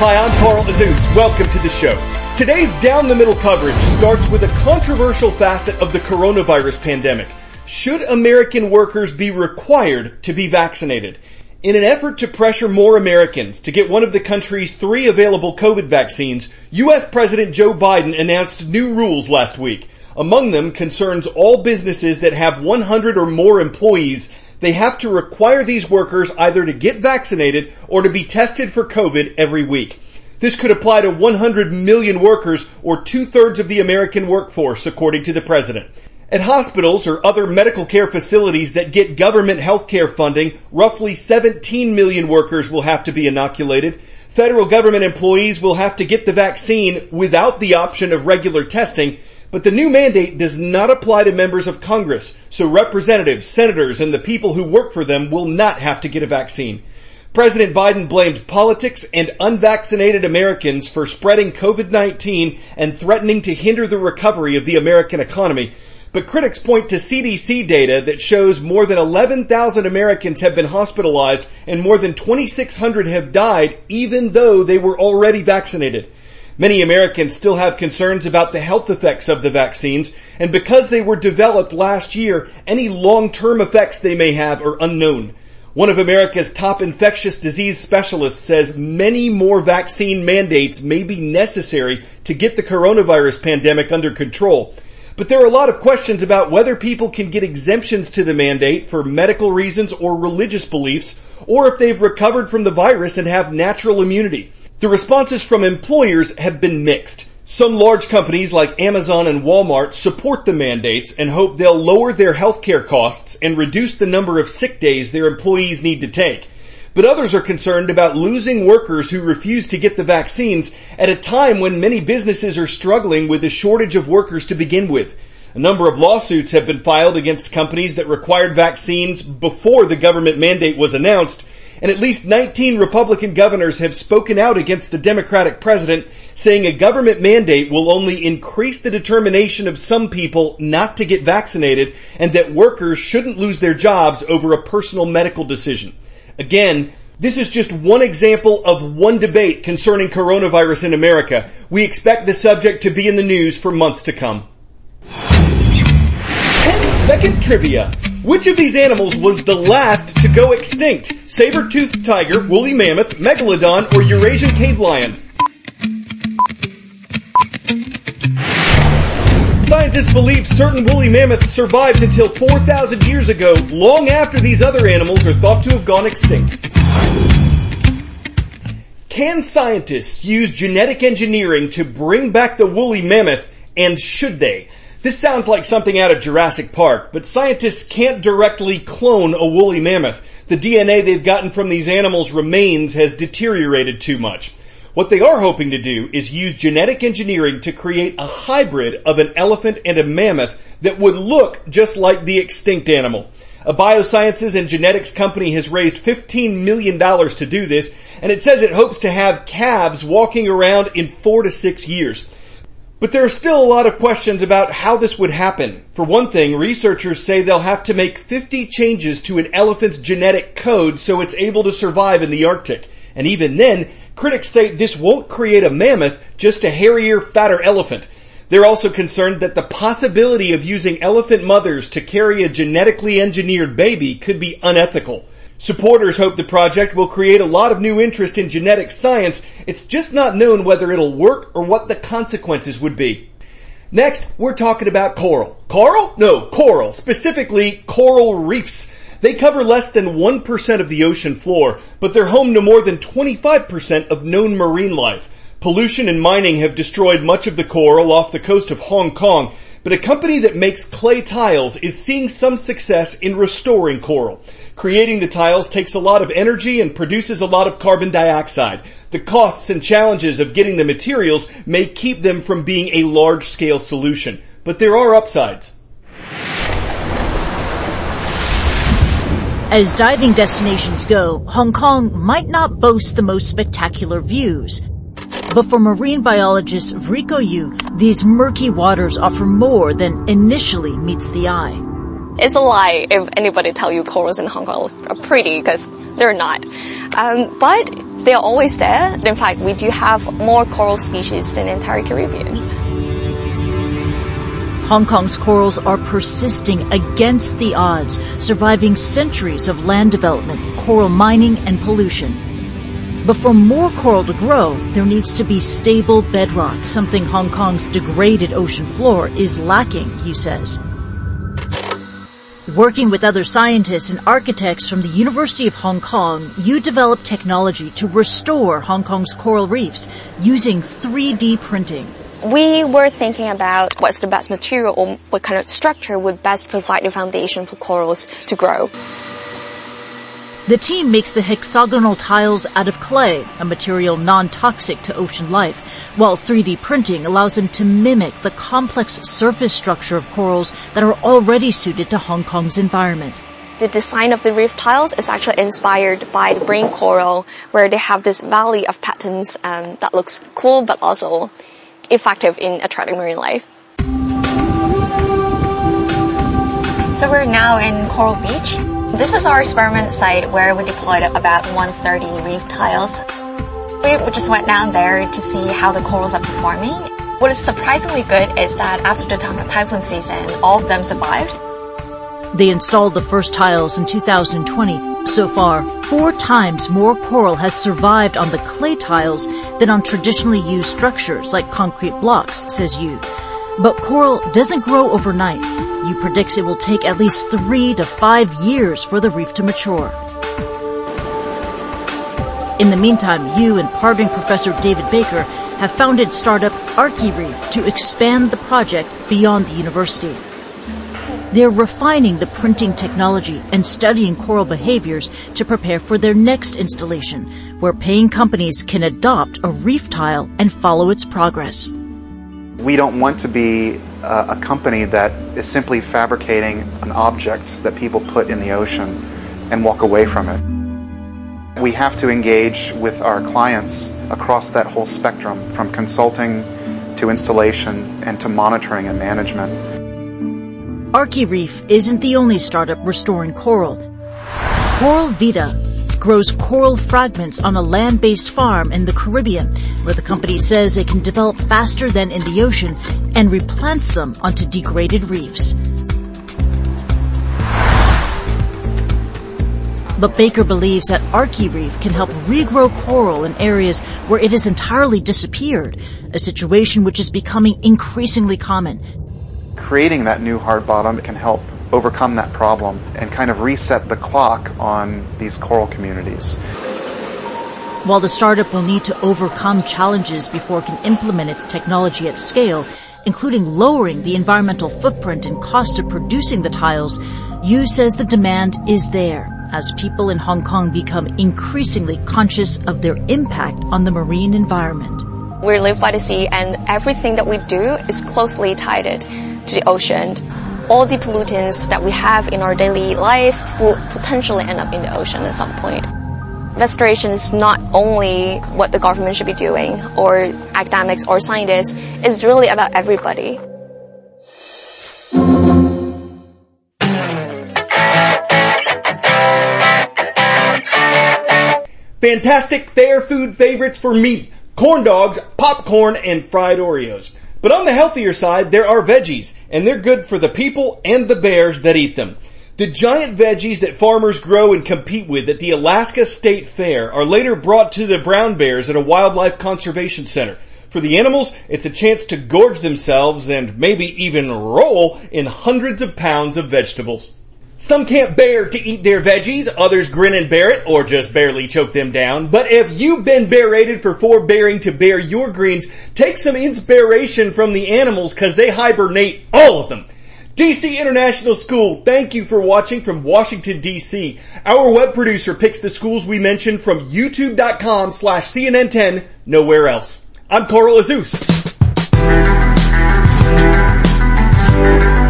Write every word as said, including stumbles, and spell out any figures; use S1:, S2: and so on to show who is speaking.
S1: Hi, I'm Carl Azus. Welcome to the show. Today's Down the Middle coverage starts with a controversial facet of the coronavirus pandemic. Should American workers be required to be vaccinated? In an effort to pressure more Americans to get one of the country's three available COVID vaccines, U S President Joe Biden announced new rules last week. Among them concerns all businesses that have one hundred or more employees. They have to require these workers either to get vaccinated or to be tested for COVID every week. This could apply to one hundred million workers, or two-thirds of the American workforce, according to the president. At hospitals or other medical care facilities that get government health care funding, roughly seventeen million workers will have to be inoculated. Federal government employees will have to get the vaccine without the option of regular testing. But the new mandate does not apply to members of Congress, so representatives, senators, and the people who work for them will not have to get a vaccine. President Biden blamed politics and unvaccinated Americans for spreading COVID nineteen and threatening to hinder the recovery of the American economy. But critics point to C D C data that shows more than eleven thousand Americans have been hospitalized and more than twenty-six hundred have died, even though they were already vaccinated. Many Americans still have concerns about the health effects of the vaccines, and because they were developed last year, any long-term effects they may have are unknown. One of America's top infectious disease specialists says many more vaccine mandates may be necessary to get the coronavirus pandemic under control. But there are a lot of questions about whether people can get exemptions to the mandate for medical reasons or religious beliefs, or if they've recovered from the virus and have natural immunity. The responses from employers have been mixed. Some large companies like Amazon and Walmart support the mandates and hope they'll lower their healthcare costs and reduce the number of sick days their employees need to take. But others are concerned about losing workers who refuse to get the vaccines at a time when many businesses are struggling with a shortage of workers to begin with. A number of lawsuits have been filed against companies that required vaccines before the government mandate was announced, and at least nineteen Republican governors have spoken out against the Democratic president, saying a government mandate will only increase the determination of some people not to get vaccinated and that workers shouldn't lose their jobs over a personal medical decision. Again, this is just one example of one debate concerning coronavirus in America. We expect the subject to be in the news for months to come. ten second trivia. Which of these animals was the last to go extinct? Saber-toothed tiger, woolly mammoth, megalodon, or Eurasian cave lion? Scientists believe certain woolly mammoths survived until four thousand years ago, long after these other animals are thought to have gone extinct. Can scientists use genetic engineering to bring back the woolly mammoth, and should they? This sounds like something out of Jurassic Park, but scientists can't directly clone a woolly mammoth. The D N A they've gotten from these animals' remains has deteriorated too much. What they are hoping to do is use genetic engineering to create a hybrid of an elephant and a mammoth that would look just like the extinct animal. A biosciences and genetics company has raised fifteen million dollars to do this, and it says it hopes to have calves walking around in four to six years. But there are still a lot of questions about how this would happen. For one thing, researchers say they'll have to make fifty changes to an elephant's genetic code so it's able to survive in the Arctic. And even then, critics say this won't create a mammoth, just a hairier, fatter elephant. They're also concerned that the possibility of using elephant mothers to carry a genetically engineered baby could be unethical. Supporters hope the project will create a lot of new interest in genetic science. It's just not known whether it'll work or what the consequences would be. Next, we're talking about coral. Coral? No, coral. Specifically, coral reefs. They cover less than one percent of the ocean floor, but they're home to more than twenty-five percent of known marine life. Pollution and mining have destroyed much of the coral off the coast of Hong Kong, but a company that makes clay tiles is seeing some success in restoring coral. Creating the tiles takes a lot of energy and produces a lot of carbon dioxide. The costs and challenges of getting the materials may keep them from being a large-scale solution, but there are upsides.
S2: As diving destinations go, Hong Kong might not boast the most spectacular views. But for marine biologist Vrico Yu, these murky waters offer more than initially meets the eye.
S3: It's a lie if anybody tell you corals in Hong Kong are pretty, because they're not. Um, but They are always there. In fact, we do have more coral species than the entire Caribbean.
S2: Hong Kong's corals are persisting against the odds, surviving centuries of land development, coral mining, and pollution. But for more coral to grow, there needs to be stable bedrock, something Hong Kong's degraded ocean floor is lacking, Yu says. Working with other scientists and architects from the University of Hong Kong, Yu developed technology to restore Hong Kong's coral reefs using three D printing.
S3: We were thinking about what's the best material or what kind of structure would best provide the foundation for corals to grow.
S2: The team makes the hexagonal tiles out of clay, a material non-toxic to ocean life, while three D printing allows them to mimic the complex surface structure of corals that are already suited to Hong Kong's environment.
S3: The design of the reef tiles is actually inspired by the brain coral, where they have this valley of patterns um, that looks cool but also effective in attracting marine life. So we're now in Coral Beach. This is our experiment site where we deployed about one hundred thirty reef tiles. We just went down there to see how the corals are performing. What is surprisingly good is that after the typhoon season, all of them survived.
S2: They installed the first tiles in two thousand twenty. So far, four times more coral has survived on the clay tiles than on traditionally used structures like concrete blocks, says Yu. But coral doesn't grow overnight. Yu predicts it will take at least three to five years for the reef to mature. In the meantime, Yu and Parvin Professor David Baker have founded startup ArchiReef to expand the project beyond the university. They're refining the printing technology and studying coral behaviors to prepare for their next installation, where paying companies can adopt a reef tile and follow its progress.
S4: We don't want to be uh, a company that is simply fabricating an object that people put in the ocean and walk away from it. We have to engage with our clients across that whole spectrum, from consulting to installation and to monitoring and management.
S2: ArchiReef isn't the only startup restoring coral. Coral Vita grows coral fragments on a land-based farm in the Caribbean, where the company says it can develop faster than in the ocean and replants them onto degraded reefs. But Baker believes that ArchiReef can help regrow coral in areas where it has entirely disappeared, a situation which is becoming increasingly common.
S4: Creating that new hard bottom can help overcome that problem and kind of reset the clock on these coral communities.
S2: While the startup will need to overcome challenges before it can implement its technology at scale, including lowering the environmental footprint and cost of producing the tiles, Yu says the demand is there as people in Hong Kong become increasingly conscious of their impact on the marine environment.
S3: We live by the sea, and everything that we do is closely tied to the ocean. All the pollutants that we have in our daily life will potentially end up in the ocean at some point. Restoration is not only what the government should be doing, or academics or scientists. It's really about everybody.
S1: Fantastic fair food favorites for me: corn dogs, popcorn, and fried Oreos. But on the healthier side, there are veggies, and they're good for the people and the bears that eat them. The giant veggies that farmers grow and compete with at the Alaska State Fair are later brought to the brown bears at a wildlife conservation center. For the animals, it's a chance to gorge themselves and maybe even roll in hundreds of pounds of vegetables. Some can't bear to eat their veggies, others grin and bear it, or just barely choke them down. But if you've been bear rated for forbearing to bear your greens, take some inspiration from the animals, because they hibernate all of them. D C International School, thank you for watching from Washington, D C Our web producer picks the schools we mentioned from youtube.com slash CNN10, nowhere else. I'm Coral Azus.